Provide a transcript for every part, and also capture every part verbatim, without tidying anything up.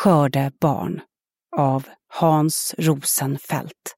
Skördebarn av Hans Rosenfeldt.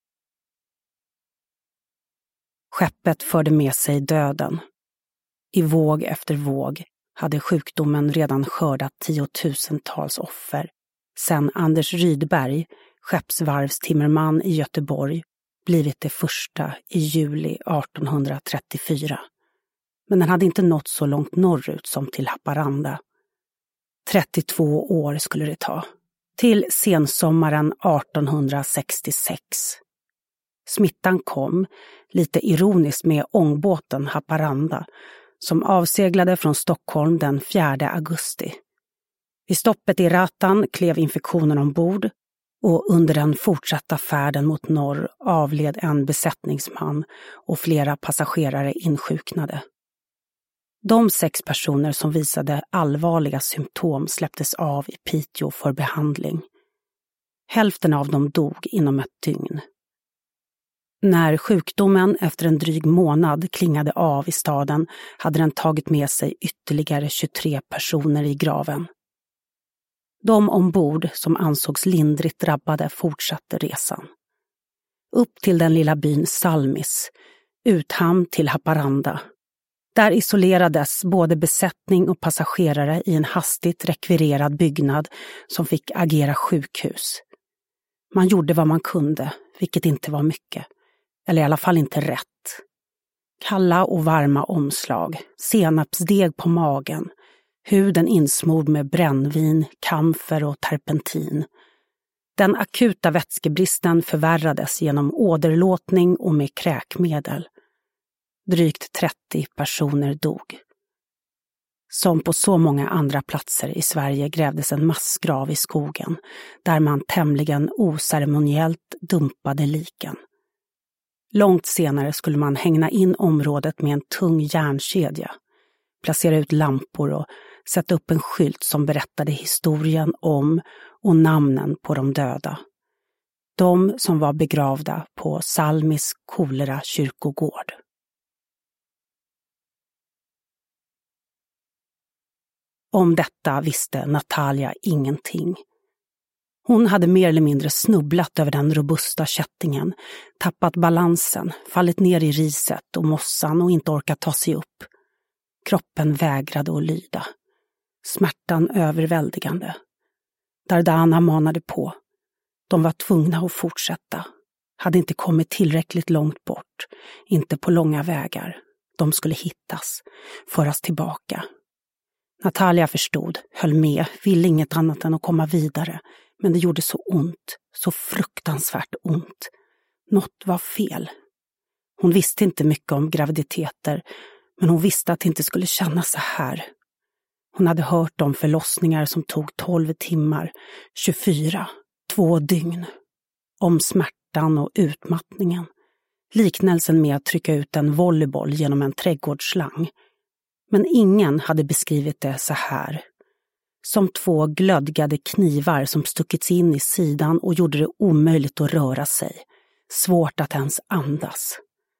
Skeppet förde med sig döden. I våg efter våg hade sjukdomen redan skördat tiotusentals offer sedan Anders Rydberg, skeppsvarvstimmerman i Göteborg, blivit det första i juli artonhundratrettiofyra. Men den hade inte nått så långt norrut som till Haparanda. trettiotvå år skulle det ta. Till sensommaren artonhundrasextiosex. Smittan kom, lite ironiskt, med ångbåten Haparanda som avseglade från Stockholm den fjärde augusti. Vid stoppet i Ratan klev infektionen ombord och under den fortsatta färden mot norr avled en besättningsman och flera passagerare insjuknade. De sex personer som visade allvarliga symptom släpptes av i Piteå för behandling. Hälften av dem dog inom ett dygn. När sjukdomen efter en dryg månad klingade av i staden hade den tagit med sig ytterligare tjugotre personer i graven. De ombord som ansågs lindrigt drabbade fortsatte resan. Upp till den lilla byn Salmis, uthamn till Haparanda. Där isolerades både besättning och passagerare i en hastigt rekvirerad byggnad som fick agera sjukhus. Man gjorde vad man kunde, vilket inte var mycket. Eller i alla fall inte rätt. Kalla och varma omslag, senapsdeg på magen, huden insmord med brännvin, kamfer och terpentin. Den akuta vätskebristen förvärrades genom åderlåtning och med kräkmedel. Drygt trettio personer dog. Som på så många andra platser i Sverige grävdes en massgrav i skogen, där man tämligen oceremoniellt dumpade liken. Långt senare skulle man hängna in området med en tung järnkedja, placera ut lampor och sätta upp en skylt som berättade historien om och namnen på de döda. De som var begravda på Salmis kolera kyrkogård. Om detta visste Natalia ingenting. Hon hade mer eller mindre snubblat över den robusta kättingen, tappat balansen, fallit ner i riset och mossan och inte orkat ta sig upp. Kroppen vägrade att lyda. Smärtan överväldigande. Dardana manade på. De var tvungna att fortsätta. Hade inte kommit tillräckligt långt bort. Inte på långa vägar. De skulle hittas. Föras tillbaka. Natalia förstod, höll med, ville inget annat än att komma vidare. Men det gjorde så ont, så fruktansvärt ont. Något var fel. Hon visste inte mycket om graviditeter, men hon visste att det inte skulle kännas så här. Hon hade hört om förlossningar som tog tolv timmar, tjugofyra, två dygn. Om smärtan och utmattningen. Liknelsen med att trycka ut en volleyboll genom en trädgårdsslang. Men ingen hade beskrivit det så här. Som två glödgade knivar som stuckits in i sidan och gjorde det omöjligt att röra sig. Svårt att ens andas.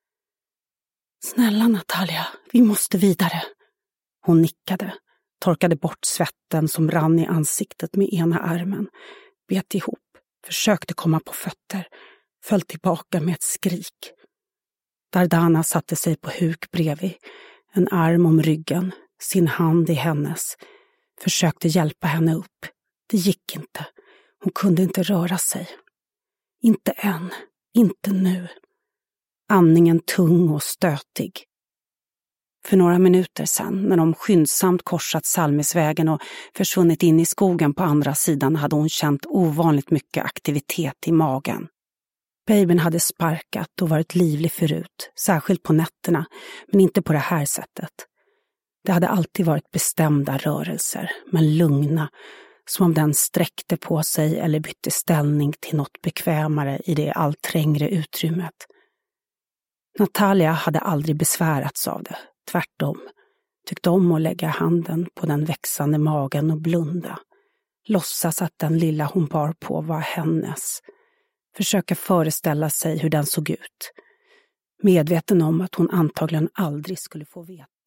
Snälla Natalia, vi måste vidare. Hon nickade, torkade bort svetten som rann i ansiktet med ena armen, bet ihop, försökte komma på fötter, föll tillbaka med ett skrik. Dardana satte sig på huk bredvid, en arm om ryggen, sin hand i hennes. Försökte hjälpa henne upp. Det gick inte. Hon kunde inte röra sig. Inte än. Inte nu. Andningen tung och stötig. För några minuter sedan, när de skyndsamt korsat Salmisvägen och försvunnit in i skogen på andra sidan, hade hon känt ovanligt mycket aktivitet i magen. Babyn hade sparkat och varit livlig förut, särskilt på nätterna, men inte på det här sättet. Det hade alltid varit bestämda rörelser, men lugna, som om den sträckte på sig eller bytte ställning till något bekvämare i det allt trängre utrymmet. Natalia hade aldrig besvärats av det, tvärtom. Tyckte om att lägga handen på den växande magen och blunda. Låtsas att den lilla hon bar på var hennes. Försöka föreställa sig hur den såg ut. Medveten om att hon antagligen aldrig skulle få veta.